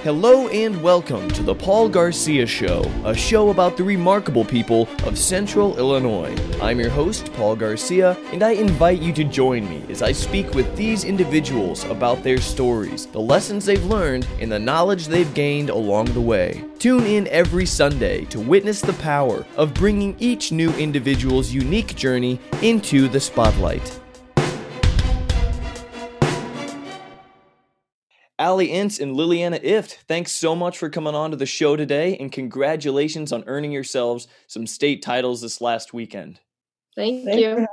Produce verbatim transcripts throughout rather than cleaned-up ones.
Hello and welcome to the Paul Garcia Show, a show about the remarkable people of Central Illinois. I'm your host, Paul Garcia, and I invite you to join me as I speak with these individuals about their stories, the lessons they've learned, and the knowledge they've gained along the way. Tune in every Sunday to witness the power of bringing each new individual's unique journey into the spotlight. Allie Ince and Liliana Ift, thanks so much for coming on to the show today, and congratulations on earning yourselves some state titles this last weekend. Thank you.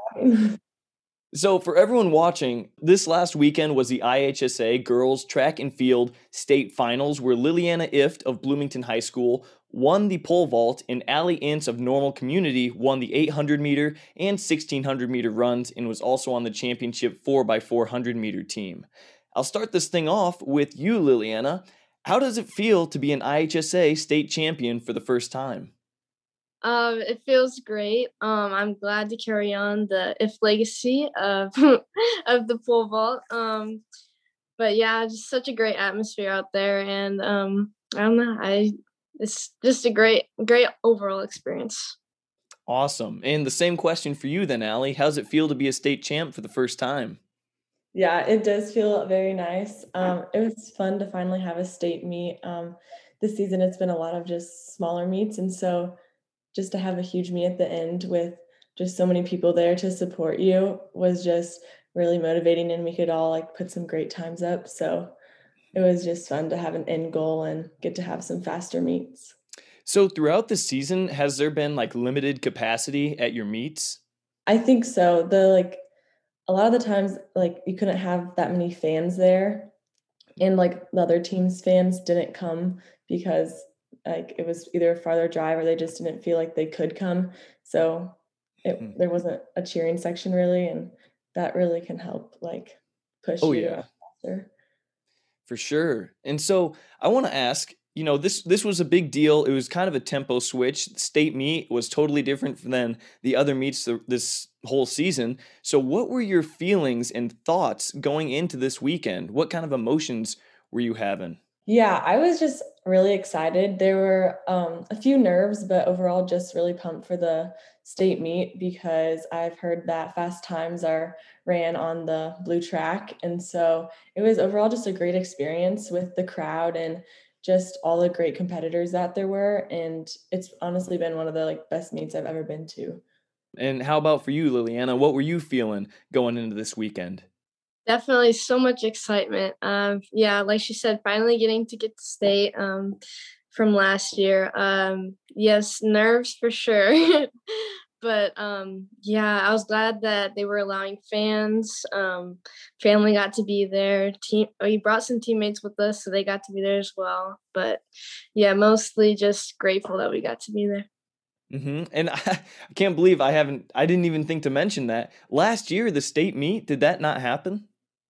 So for everyone watching, this last weekend was the I H S A Girls Track and Field State Finals, where Liliana Ift of Bloomington High School won the pole vault, and Allie Ince of Normal Community won the eight hundred meter and sixteen hundred meter runs, and was also on the championship four by four hundred meter team. I'll start this thing off with you, Liliana. How does it feel to be an I H S A state champion for the first time? Um, it feels great. Um, I'm glad to carry on the I F legacy of of the pole vault. Um, but yeah, just such a great atmosphere out there, and um, I don't know. I it's just a great, great overall experience. Awesome. And the same question for you then, Allie. How's it feel to be a state champ for the first time? Yeah, it does feel very nice. Um, it was fun to finally have a state meet. Um, this season, it's been a lot of just smaller meets. And so just to have a huge meet at the end with just so many people there to support you was just really motivating, and we could all like put some great times up. So it was just fun to have an end goal and get to have some faster meets. So throughout the season, has there been like limited capacity at your meets? I think so. The like, a lot of the times, like, you couldn't have that many fans there, and like the other team's fans didn't come because like it was either a farther drive or they just didn't feel like they could come. So it, mm-hmm. there wasn't a cheering section really, and that really can help like push oh, you yeah. faster. For sure. And so I want to ask, you know, this this was a big deal. It was kind of a tempo switch. The state meet was totally different than the other meets this whole season. So what were your feelings and thoughts going into this weekend? What kind of emotions were you having? Yeah, I was just really excited. There were um, a few nerves, but overall just really pumped for the state meet because I've heard that fast times are ran on the blue track. And so it was overall just a great experience with the crowd and just all the great competitors that there were. And it's honestly been one of the like best meets I've ever been to. And how about for you, Liliana? What were you feeling going into this weekend? Definitely so much excitement. Um, yeah, like she said, finally getting to get to state um, from last year. Um, yes, nerves for sure. But um, yeah, I was glad that they were allowing fans. Um, family got to be there. Team, we brought some teammates with us, so they got to be there as well. But yeah, mostly just grateful that we got to be there. Mm-hmm. And I, I can't believe I haven't, I didn't even think to mention that. Last year, the state meet, did that not happen?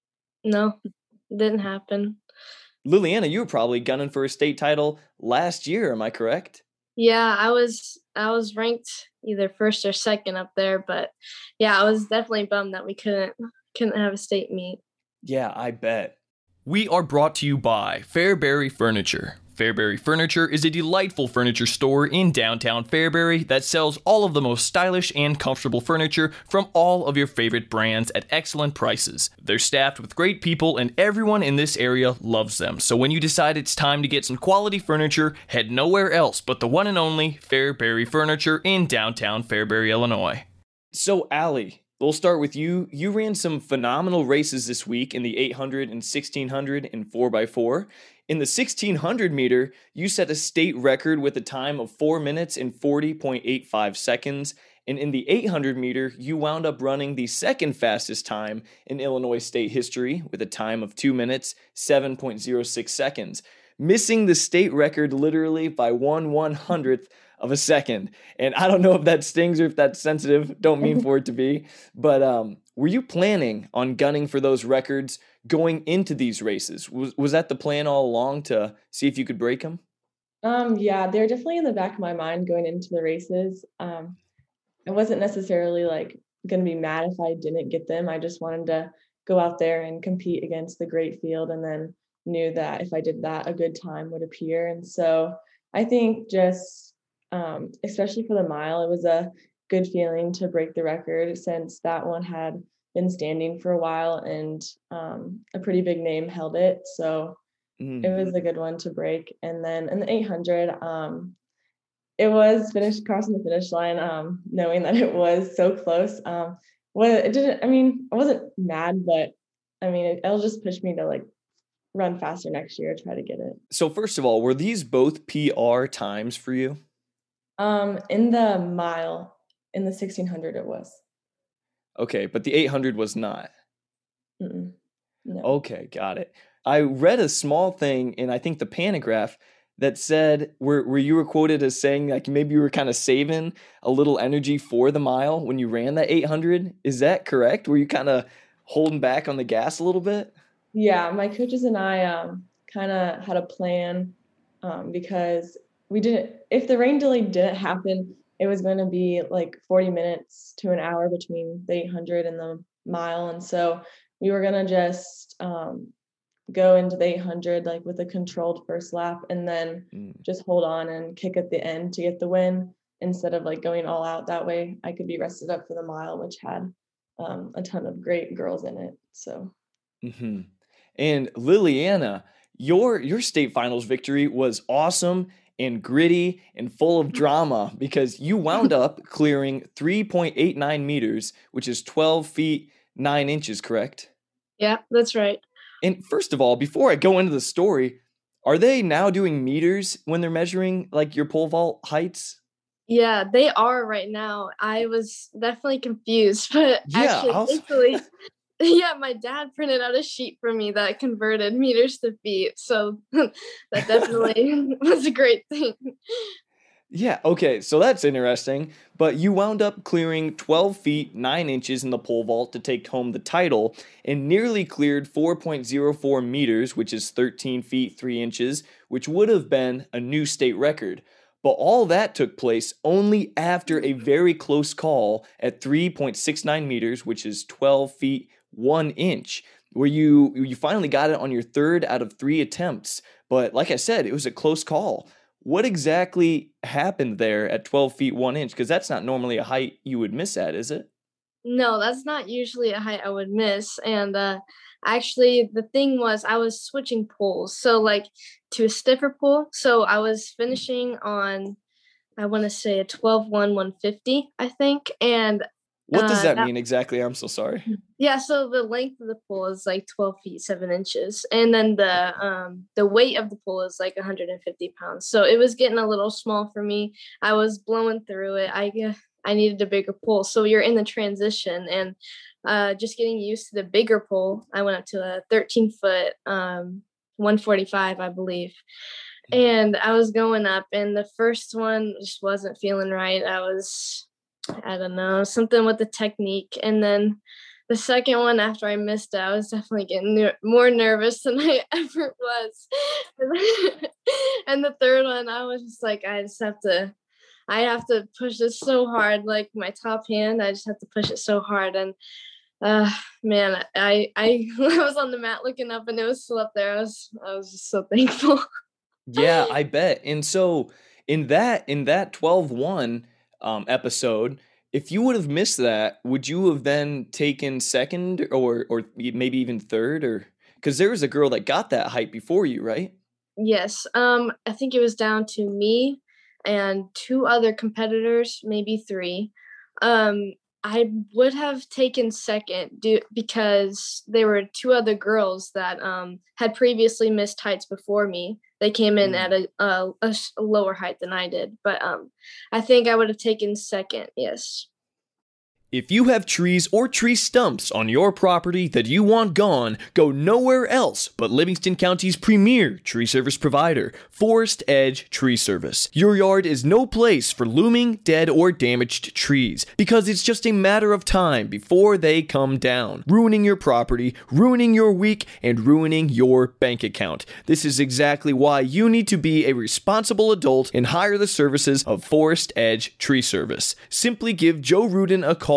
No, it didn't happen. Liliana, you were probably gunning for a state title last year, am I correct? Yeah, I was I was ranked either first or second up there, but yeah, I was definitely bummed that we couldn't couldn't have a state meet. Yeah, I bet. We are brought to you by Fairbury Furniture. Fairbury Furniture is a delightful furniture store in downtown Fairbury that sells all of the most stylish and comfortable furniture from all of your favorite brands at excellent prices. They're staffed with great people and everyone in this area loves them. So when you decide it's time to get some quality furniture, head nowhere else but the one and only Fairbury Furniture in downtown Fairbury, Illinois. So Allie, we'll start with you. You ran some phenomenal races this week in the eight hundred and sixteen hundred and four by four. In the sixteen hundred meter, you set a state record with a time of four minutes and forty point eight five seconds. And in the eight hundred meter, you wound up running the second fastest time in Illinois state history with a time of two minutes, seven point zero six seconds, missing the state record literally by one one hundredth of a second. And I don't know if that stings or if that's sensitive. Don't mean for it to be. But um, were you planning on gunning for those records going into these races? Was was that the plan all along to see if you could break them? Um, yeah, they're definitely in the back of my mind going into the races. Um, I wasn't necessarily like going to be mad if I didn't get them. I just wanted to go out there and compete against the great field and then knew that if I did that, a good time would appear. And so I think just, um, especially for the mile, it was a good feeling to break the record since that one had been standing for a while and um, a pretty big name held it. So mm. it was a good one to break. And then in the eight hundred, um, it was finished crossing the finish line, um, knowing that it was so close. Um, well, it didn't, I mean, I wasn't mad, but I mean, it, it'll just push me to like run faster next year, try to get it. So first of all, were these both P R times for you? Um, in the mile, in the sixteen hundred, it was. Okay, but the eight hundred was not. Mm-mm. No. Okay, got it. I read a small thing in, I think, the Panagraph that said, where, where you were quoted as saying, like, maybe you were kind of saving a little energy for the mile when you ran that eight hundred. Is that correct? Were you kind of holding back on the gas a little bit? Yeah, my coaches and I um, kind of had a plan um, because we didn't, if the rain delay didn't happen, it was going to be like forty minutes to an hour between the eight hundred and the mile. And so we were going to just um, go into the eight hundred like with a controlled first lap and then mm. just hold on and kick at the end to get the win instead of like going all out. That way I could be rested up for the mile, which had um, a ton of great girls in it. So. Mm-hmm. And Liliana, your your state finals victory was awesome and gritty and full of drama because you wound up clearing three point eight nine meters, which is twelve feet, nine inches, correct? Yeah, that's right. And first of all, before I go into the story, are they now doing meters when they're measuring like your pole vault heights? Yeah, they are right now. I was definitely confused, but yeah, actually, was... thankfully, yeah, my dad printed out a sheet for me that converted meters to feet. So that definitely was a great thing. Yeah, okay, so that's interesting. But you wound up clearing twelve feet, nine inches in the pole vault to take home the title and nearly cleared four point zero four meters, which is thirteen feet, three inches, which would have been a new state record. But all that took place only after a very close call at three point six nine meters, which is twelve feet, one inch, where you you finally got it on your third out of three attempts. But like I said, it was a close call. What exactly happened there at twelve feet, one inch? Because that's not normally a height you would miss at, is it? No, that's not usually a height I would miss. And uh, actually, the thing was I was switching poles. So like to a stiffer pole. So I was finishing on, I want to say a twelve one one fifty, I think. And what does that, uh, that mean exactly? I'm so sorry. Yeah, so the length of the pole is like twelve feet, seven inches. And then the um the weight of the pole is like one hundred fifty pounds. So it was getting a little small for me. I was blowing through it. I I needed a bigger pole. So you're in the transition and uh, just getting used to the bigger pole. I went up to a thirteen foot, um, one forty-five, I believe. And I was going up and the first one just wasn't feeling right. I was... I don't know, something with the technique. And then the second one, after I missed it, I was definitely getting ner- more nervous than I ever was. And the third one, I was just like, I just have to, I have to push this so hard, like my top hand, I just have to push it so hard. And uh, man, I, I, I was on the mat looking up and it was still up there. I was, I was just so thankful. Yeah, I bet. And so in that, in that twelve one, Um, episode, if you would have missed that, would you have then taken second or or maybe even third? Or because there was a girl that got that height before you, right? Yes. Um, I think it was down to me and two other competitors, maybe three. Um, I would have taken second due, because there were two other girls that um, had previously missed heights before me. They came in mm. at a, a, a lower height than I did. But um, I think I would have taken second, yes. If you have trees or tree stumps on your property that you want gone, go nowhere else but Livingston County's premier tree service provider, Forest Edge Tree Service. Your yard is no place for looming, dead, or damaged trees, because it's just a matter of time before they come down, ruining your property, ruining your week, and ruining your bank account. This is exactly why you need to be a responsible adult and hire the services of Forest Edge Tree Service. Simply give Joe Rudin a call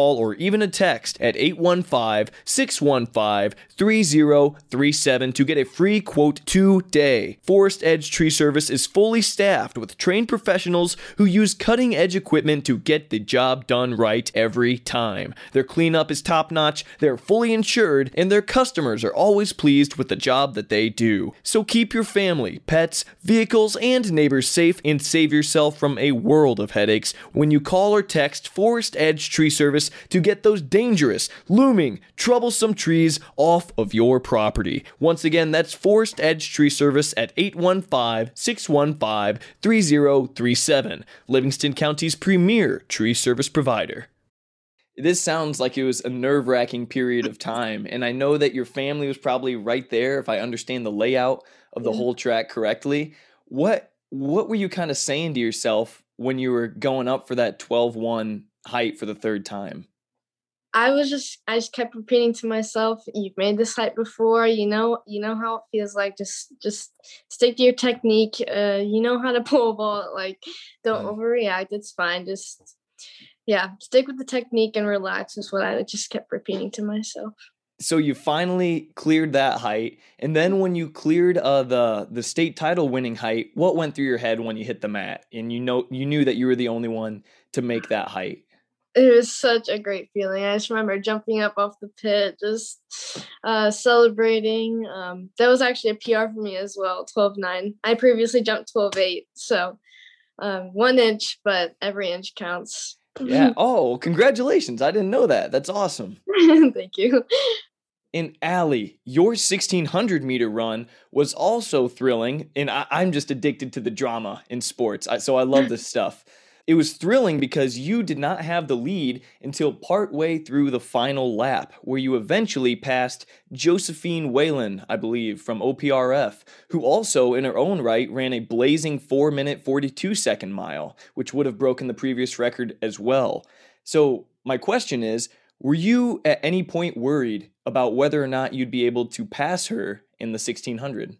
call or even a text at eight one five, six one five, three zero three seven to get a free quote today. Forest Edge Tree Service is fully staffed with trained professionals who use cutting-edge equipment to get the job done right every time. Their cleanup is top-notch, they're fully insured, and their customers are always pleased with the job that they do. So keep your family, pets, vehicles, and neighbors safe and save yourself from a world of headaches when you call or text Forest Edge Tree Service to get those dangerous, looming, troublesome trees off of your property. Once again, that's Forest Edge Tree Service at eight one five, six one five, three zero three seven, Livingston County's premier tree service provider. This sounds like it was a nerve-wracking period of time, and I know that your family was probably right there, if I understand the layout of the Yeah. whole track correctly. What what were you kind of saying to yourself when you were going up for that twelve one height for the third time? I was just I just kept repeating to myself, you've made this height before, you know, you know how it feels like. Just just stick to your technique. Uh, you know how to pull a ball. Like, don't Mm. overreact. It's fine. Just yeah, stick with the technique and relax is what I just kept repeating to myself. So you finally cleared that height, and then when you cleared uh, the the state title winning height, what went through your head when you hit the mat, and you know you knew that you were the only one to make that height? It was such a great feeling. I just remember jumping up off the pit, just uh, celebrating. Um, that was actually a P R for me as well, twelve nine. I previously jumped twelve eight, so um, one inch, but every inch counts. Yeah. Oh, congratulations! I didn't know that. That's awesome. Thank you. And Allie, your sixteen hundred meter run was also thrilling, and I, I'm just addicted to the drama in sports, I, so I love this stuff. It was thrilling because you did not have the lead until partway through the final lap, where you eventually passed Josephine Whalen, I believe, from O P R F, who also, in her own right, ran a blazing four minute forty-two second mile, which would have broken the previous record as well. So my question is, were you at any point worried about whether or not you'd be able to pass her in the sixteen hundred?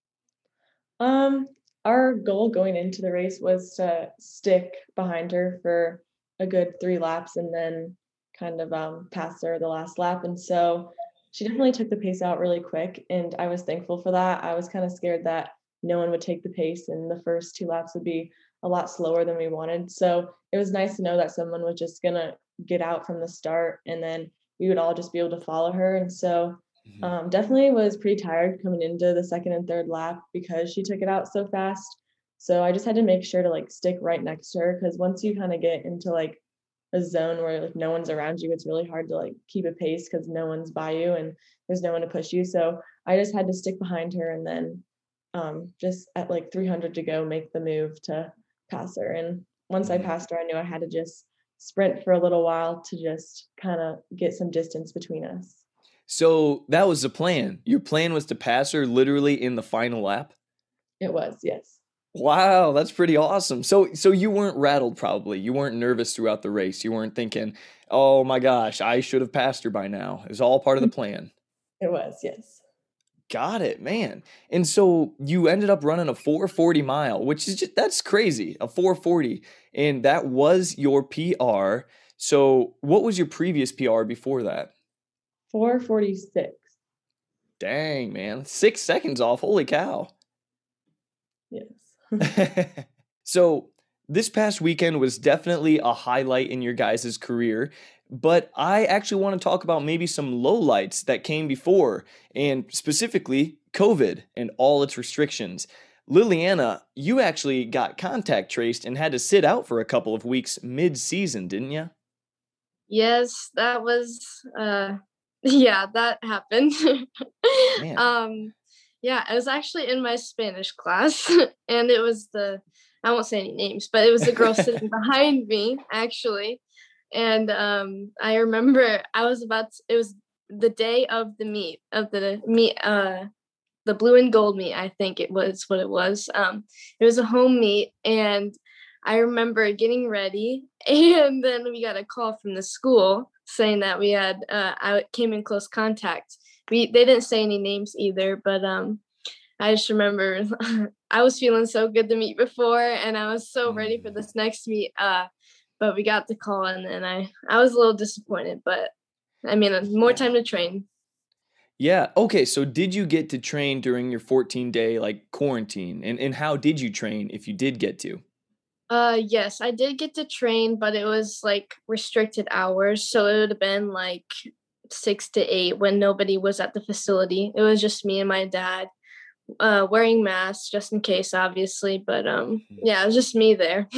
Um, our goal going into the race was to stick behind her for a good three laps and then kind of um, pass her the last lap. And so she definitely took the pace out really quick, and I was thankful for that. I was kind of scared that no one would take the pace and the first two laps would be a lot slower than we wanted. So it was nice to know that someone was just gonna get out from the start and then we would all just be able to follow her. And so um, definitely was pretty tired coming into the second and third lap because she took it out so fast. So I just had to make sure to like stick right next to her, because once you kind of get into like a zone where like no one's around you, it's really hard to like keep a pace because no one's by you and there's no one to push you. So I just had to stick behind her and then um, just at like three hundred to go make the move to pass her. And once I passed her, I knew I had to just sprint for a little while to just kind of get some distance between us. So that was the plan. Your plan was to pass her literally in the final lap? It was, yes. Wow, that's pretty awesome. So so you weren't rattled probably. You weren't nervous throughout the race. You weren't thinking, "Oh my gosh, I should have passed her by now." It was all part of the plan. It was, yes. Got it, man. And so you ended up running a four forty mile, which is just, that's crazy, a four forty. And that was your P R. So what was your previous P R before that? four forty-six. Dang, man. Six seconds off. Holy cow. Yes. So this past weekend was definitely a highlight in your guys' career, but I actually want to talk about maybe some lowlights that came before, and specifically COVID and all its restrictions. Liliana, you actually got contact traced and had to sit out for a couple of weeks mid-season, didn't you? Yes, that was uh yeah, that happened. Man. um yeah, I was actually in my Spanish class and it was the I won't say any names, but it was the girl sitting behind me actually. And um I remember I was about to, it was the day of the meet of the meet uh the blue and gold meet, I think it was what it was. Um it was a home meet, and I remember getting ready, and then we got a call from the school saying that we had uh I came in close contact. We they didn't say any names either, but um I just remember I was feeling so good the meet before, and I was so ready for this next meet. Uh but we got the call, and then I, I was a little disappointed, but I mean, more time to train. Yeah. Okay. So did you get to train during your fourteen day like quarantine? And, and how did you train if you did get to? Uh, yes, I did get to train, but it was like restricted hours. So it would have been like six to eight when nobody was at the facility. It was just me and my dad, uh, wearing masks just in case, obviously. But um, yeah, it was just me there.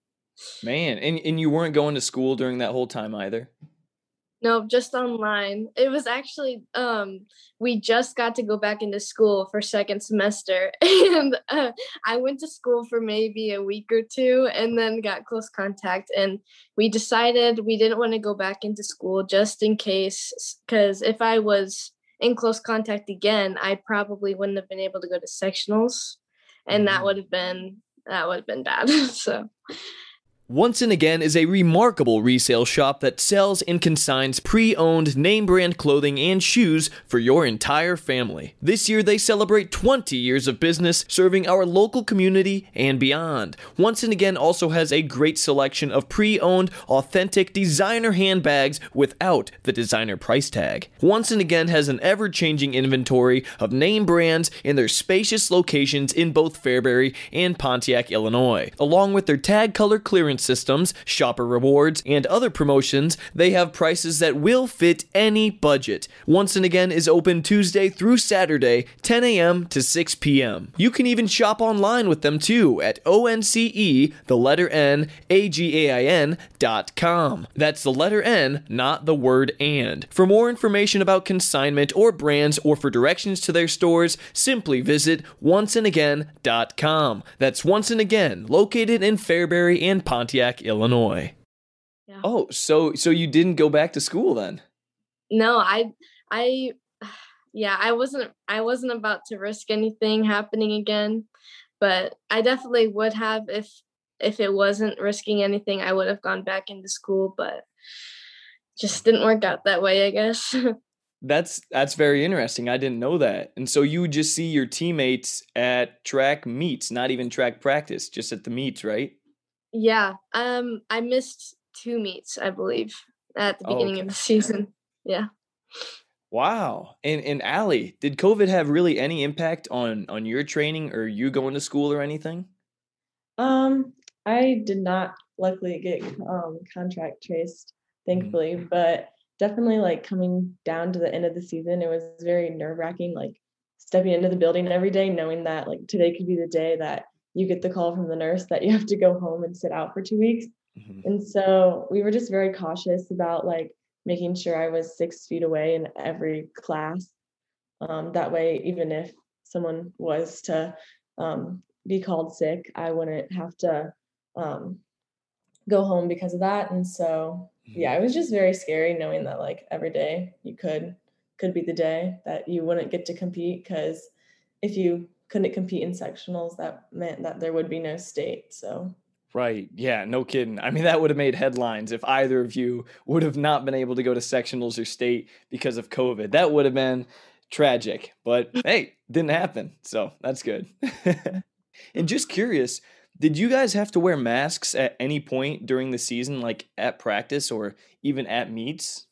Man, and, and you weren't going to school during that whole time either? No, just online. It was actually, um, we just got to go back into school for second semester. And uh, I went to school for maybe a week or two and then got close contact. And we decided we didn't want to go back into school just in case, because if I was in close contact again, I probably wouldn't have been able to go to sectionals. And that would have been, that would have been bad. So. Once and Again is a remarkable resale shop that sells and consigns pre-owned name brand clothing and shoes for your entire family. This year they celebrate twenty years of business serving our local community and beyond. Once and Again also has a great selection of pre-owned, authentic designer handbags without the designer price tag. Once and Again has an ever-changing inventory of name brands in their spacious locations in both Fairbury and Pontiac, Illinois. Along with their tag color clearance systems, shopper rewards, and other promotions, they have prices that will fit any budget. Once and Again is open Tuesday through Saturday, ten a.m. to six p.m. You can even shop online with them too at O N C E, the letter N, A G A I N dot com. That's the letter N, not the word and. For more information about consignment or brands or for directions to their stores, simply visit once and again dot com. That's Once and Again, located in Fairbury and Pontiac, Illinois. Yeah. Oh, so so you didn't go back to school then? No, I I yeah, I wasn't I wasn't about to risk anything happening again, but I definitely would have if if it wasn't risking anything, I would have gone back into school, but just didn't work out that way, I guess. That's that's very interesting. I didn't know that. And so you would just see your teammates at track meets, not even track practice, just at the meets, right? Yeah, um, I missed two meets, I believe, at the Oh, beginning okay. of the season. Yeah. Wow. And and Allie, did COVID have really any impact on on your training or you going to school or anything? Um, I did not luckily get um contract traced, thankfully, but definitely like coming down to the end of the season, it was very nerve-wracking, like stepping into the building every day, knowing that like today could be the day that you get the call from the nurse that you have to go home and sit out for two weeks. Mm-hmm. And so we were just very cautious about like making sure I was six feet away in every class. Um, that way, even if someone was to um, be called sick, I wouldn't have to um, go home because of that. And so, yeah, it was just very scary knowing that like every day you could could be the day that you wouldn't get to compete, because if you couldn't compete in sectionals, that meant that there would be no state. So Right. Yeah, no kidding. I mean, that would have made headlines if either of you would have not been able to go to sectionals or state because of COVID. That would have been tragic. But hey, didn't happen. So that's good. And just curious, did you guys have to wear masks at any point during the season, like at practice or even at meets?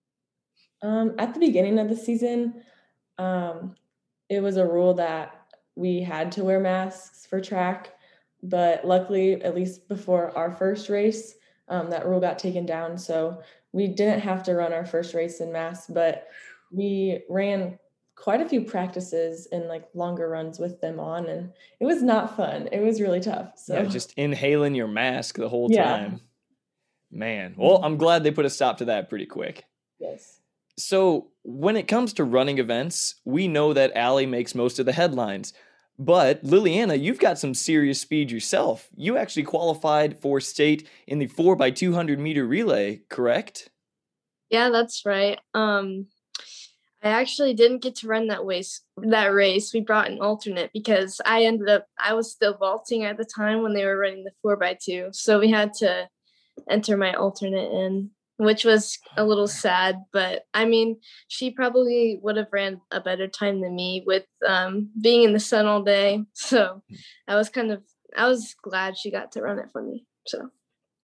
um, at the beginning of the season, um, it was a rule that we had to wear masks for track. But luckily, at least before our first race, um, that rule got taken down. So we didn't have to run our first race in masks, but we ran quite a few practices and like longer runs with them on, and it was not fun. It was really tough. So Yeah, just inhaling your mask the whole Yeah. time. Man, well, I'm glad they put a stop to that pretty quick. yes. So when it comes to running events, we know that Allie makes most of the headlines. But Liliana, you've got some serious speed yourself. You actually qualified for state in the four by two hundred meter relay, correct? Yeah, that's right. Um, I actually didn't get to run that race. That race, we brought an alternate because I ended up. I was still vaulting at the time when they were running the four by two, so we had to enter my alternate in, which was a little sad. But I mean, she probably would have ran a better time than me with um, being in the sun all day. So I was kind of. I was glad she got to run it for me. So.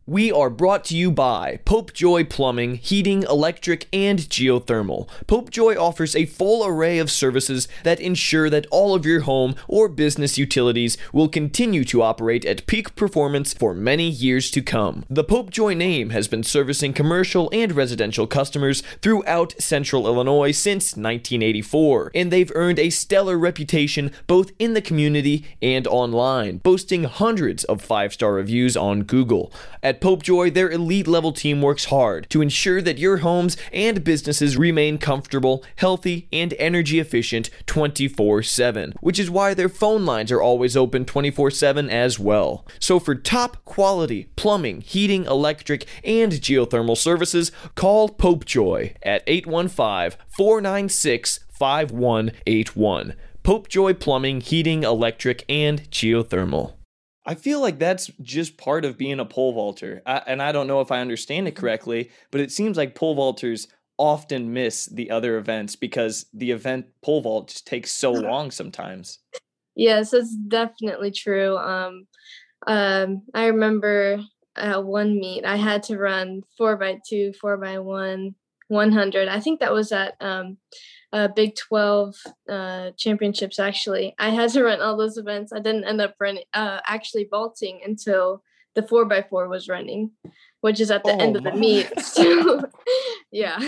We are brought to you by Popejoy Plumbing, Heating, Electric, and Geothermal. Popejoy offers a full array of services that ensure that all of your home or business utilities will continue to operate at peak performance for many years to come. The Popejoy name has been servicing commercial and residential customers throughout Central Illinois since nineteen eighty-four, and they've earned a stellar reputation both in the community and online, boasting hundreds of five-star reviews on Google. At Popejoy, their elite-level team works hard to ensure that your homes and businesses remain comfortable, healthy, and energy efficient twenty-four seven, which is why their phone lines are always open twenty-four seven as well. So for top quality plumbing, heating, electric, and geothermal services, call Popejoy at eight one five, four nine six, five one eight one. Popejoy Plumbing, Heating, Electric, and Geothermal. I feel like that's just part of being a pole vaulter. I, and I don't know if I understand it correctly, but it seems like pole vaulters often miss the other events because the event pole vault just takes so long sometimes. Yes, that's definitely true. Um, um, I remember at one meet, I had to run four by two, four by one, one hundred. I think that was at um, uh, Big twelve uh, championships, actually. I had to run all those events. I didn't end up running, uh, actually vaulting until the four by four was running, which is at the oh, end of the my. meet. So, yeah.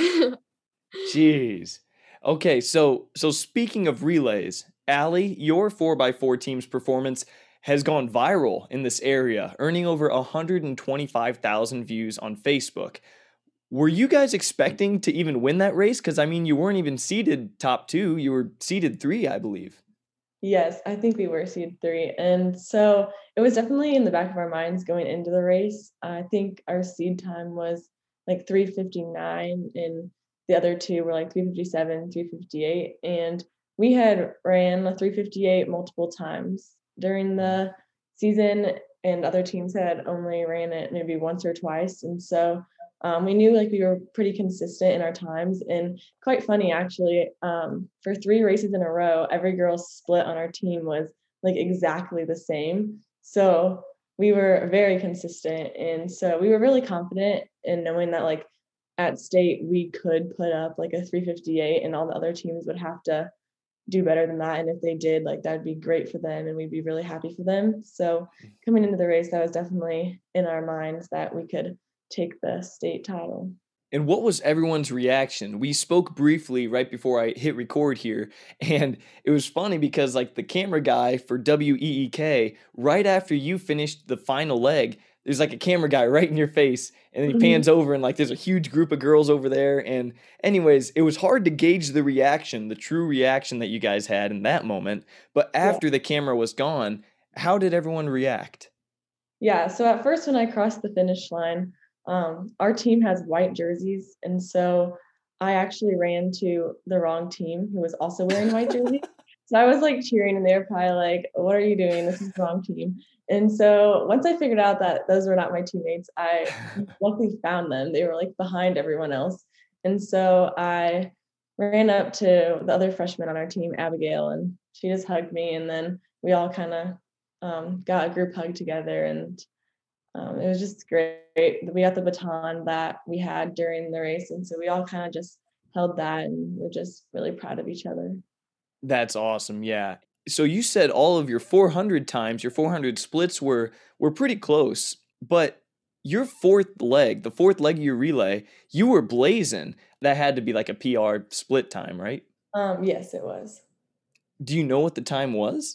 Jeez. Okay, so so speaking of relays, Allie, your four by four team's performance has gone viral in this area, earning over one hundred twenty-five thousand views on Facebook. Were you guys expecting to even win that race? Because, I mean, you weren't even seeded top two. You were seeded three, I believe. Yes, I think we were seed three. And so it was definitely in the back of our minds going into the race. I think our seed time was like three fifty-nine, and the other two were like three fifty-seven, three fifty-eight. And we had ran a three fifty-eight multiple times during the season, and other teams had only ran it maybe once or twice. And so Um, we knew like we were pretty consistent in our times, and quite funny actually. Um, for three races in a row, every girl's split on our team was like exactly the same. So we were very consistent, and so we were really confident in knowing that like at state we could put up like a three fifty-eight, and all the other teams would have to do better than that. And if they did, like that'd be great for them, and we'd be really happy for them. So coming into the race, that was definitely in our minds that we could take the state title. And what was everyone's reaction? We spoke briefly right before I hit record here, and it was funny because like the camera guy for W E E K, right after you finished the final leg, there's like a camera guy right in your face, and then he pans mm-hmm. over and like there's a huge group of girls over there. And anyways, it was hard to gauge the reaction, the true reaction that you guys had in that moment. But after yeah. the camera was gone, how did everyone react? Yeah, so at first when I crossed the finish line, Um, our team has white jerseys, and so I actually ran to the wrong team who was also wearing white jerseys. So I was like cheering, and they were probably like, "What are you doing? This is the wrong team." And so once I figured out that those were not my teammates, I luckily found them. They were like behind everyone else. And so I ran up to the other freshman on our team, Abigail, and she just hugged me, and then we all kind of um, got a group hug together, and Um, it was just great. We got the baton that we had during the race, and so we all kind of just held that, and we're just really proud of each other. That's awesome, yeah. So you said all of your four hundred times, your four hundred splits were were pretty close, but your fourth leg, the fourth leg of your relay, you were blazing. That had to be like a P R split time, right? Um, yes, it was. Do you know what the time was?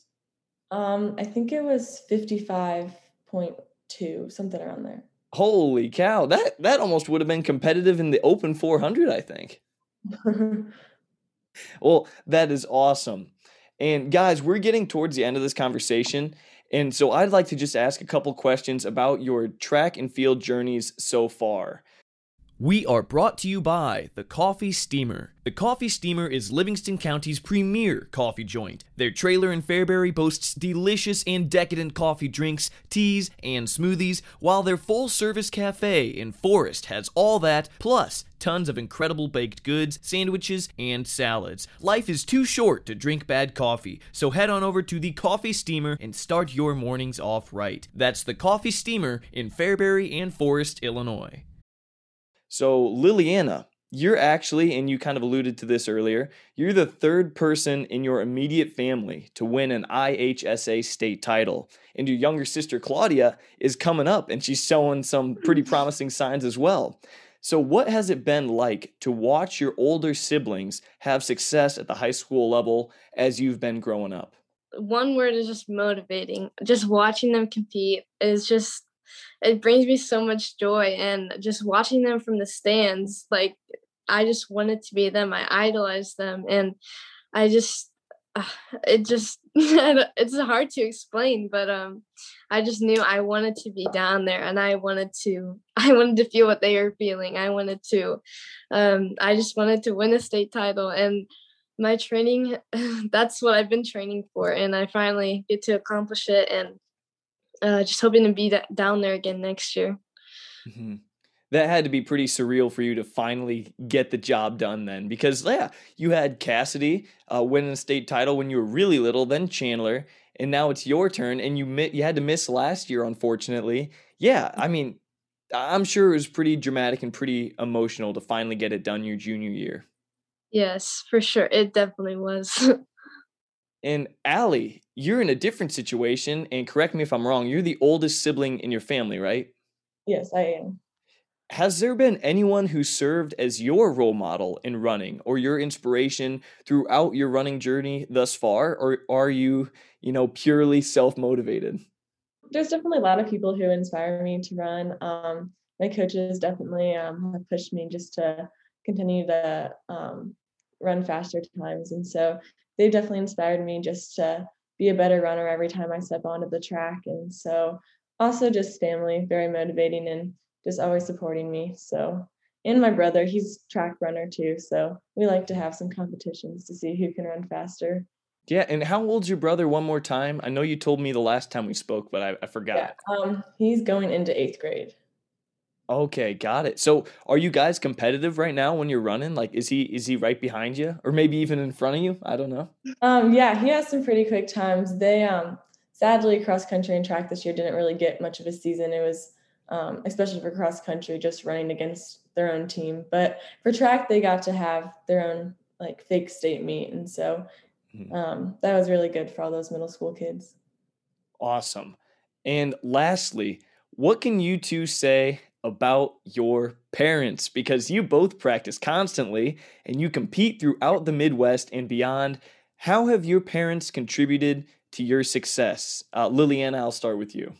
Um, I think it was fifty-five point two, something around there. Holy cow. That that almost would have been competitive in the open four hundred, I think. Well, that is awesome. And guys, we're getting towards the end of this conversation. And so I'd like to just ask a couple questions about your track and field journeys so far. We are brought to you by the Coffee Steamer. The Coffee Steamer is Livingston County's premier coffee joint. Their trailer in Fairbury boasts delicious and decadent coffee drinks, teas, and smoothies, while their full-service cafe in Forest has all that, plus tons of incredible baked goods, sandwiches, and salads. Life is too short to drink bad coffee, so head on over to the Coffee Steamer and start your mornings off right. That's the Coffee Steamer in Fairbury and Forest, Illinois. So, Liliana, you're actually, and you kind of alluded to this earlier, you're the third person in your immediate family to win an I H S A state title. And your younger sister, Claudia, is coming up, and she's showing some pretty promising signs as well. So what has it been like to watch your older siblings have success at the high school level as you've been growing up? One word is just motivating. Just watching them compete is just, it brings me so much joy, and just watching them from the stands, like I just wanted to be them. I idolized them, and I just, uh, it just, it's hard to explain, but um, I just knew I wanted to be down there, and I wanted to, I wanted to feel what they were feeling. I wanted to, um, I just wanted to win a state title, and my training, that's what I've been training for, and I finally get to accomplish it, and Uh, just hoping to be that down there again next year. Mm-hmm. That had to be pretty surreal for you to finally get the job done then, because yeah, you had Cassidy uh, winning a state title when you were really little, then Chandler, and now it's your turn, and you mi- you had to miss last year, unfortunately. Yeah, I mean, I'm sure it was pretty dramatic and pretty emotional to finally get it done your junior year. Yes, for sure. It definitely was. And Allie, you're in a different situation, and correct me if I'm wrong, you're the oldest sibling in your family, right? Yes, I am. Has there been anyone who served as your role model in running or your inspiration throughout your running journey thus far, or are you, you know, purely self-motivated? There's definitely a lot of people who inspire me to run. Um, my coaches definitely um, have pushed me just to continue to um, run faster times, and so they've definitely inspired me just to be a better runner every time I step onto the track. And so also just family, very motivating and just always supporting me. So, and my brother, he's a track runner too. So we like to have some competitions to see who can run faster. Yeah. And how old's your brother one more time? I know you told me the last time we spoke, but I, I forgot. Yeah, um, he's going into eighth grade. Okay, got it. So are you guys competitive right now when you're running? Like, is he is he right behind you or maybe even in front of you? I don't know. Um, yeah, he has some pretty quick times. They um, sadly, cross country and track this year didn't really get much of a season. It was, um, especially for cross country, just running against their own team. But for track, they got to have their own like fake state meet. And so um, that was really good for all those middle school kids. Awesome. And lastly, what can you two say about your parents? Because you both practice constantly and you compete throughout the Midwest and beyond. How have your parents contributed to your success? Uh, Liliana, I'll start with you.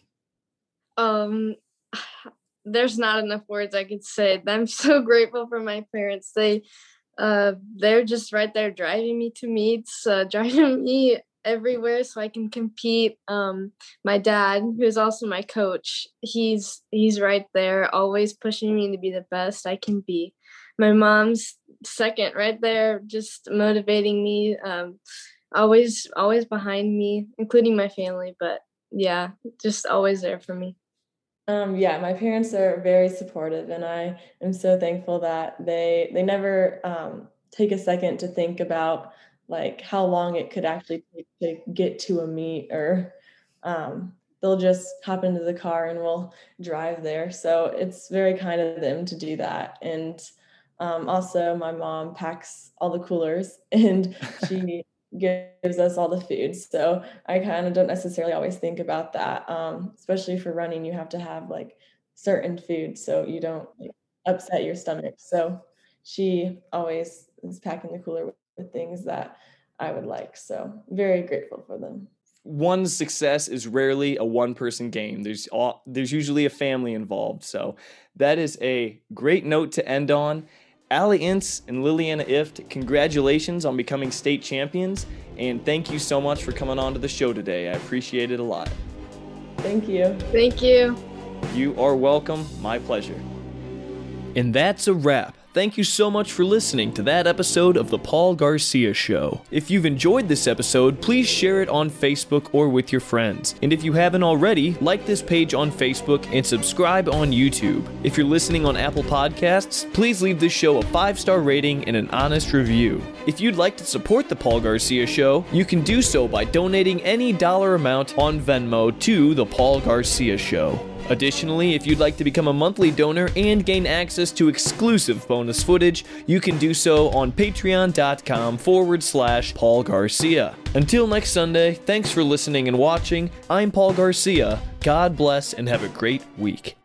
Um, there's not enough words I could say. I'm so grateful for my parents. They, uh, they're just right there driving me to meets, uh, driving me everywhere so I can compete. Um, my dad, who's also my coach, he's he's right there, always pushing me to be the best I can be. My mom's second, right there, just motivating me, um, always always behind me, including my family. But yeah, just always there for me. Um, yeah, my parents are very supportive, and I am so thankful that they they never um, take a second to think about like how long it could actually take to get to a meet, or um, they'll just hop into the car and we'll drive there. So it's very kind of them to do that. And um, also my mom packs all the coolers and she gives us all the food. So I kind of don't necessarily always think about that. Um, especially for running, you have to have like certain food so you don't like, upset your stomach. So she always is packing the cooler with the things that I would like. So very grateful for them. One's success is rarely a one-person game. There's all, there's usually a family involved. So that is a great note to end on. Allie Ince and Liliana Ift, congratulations on becoming state champions, and thank you so much for coming on to the show today. I appreciate it a lot. Thank you. Thank you. You are welcome. My pleasure. And that's a wrap. Thank you so much for listening to that episode of The Paul Garcia Show. If you've enjoyed this episode, please share it on Facebook or with your friends. And if you haven't already, like this page on Facebook and subscribe on YouTube. If you're listening on Apple Podcasts, please leave this show a five-star rating and an honest review. If you'd like to support The Paul Garcia Show, you can do so by donating any dollar amount on Venmo to The Paul Garcia Show. Additionally, if you'd like to become a monthly donor and gain access to exclusive bonus footage, you can do so on patreon.com forward slash Paul Garcia. Until next Sunday, thanks for listening and watching. I'm Paul Garcia. God bless and have a great week.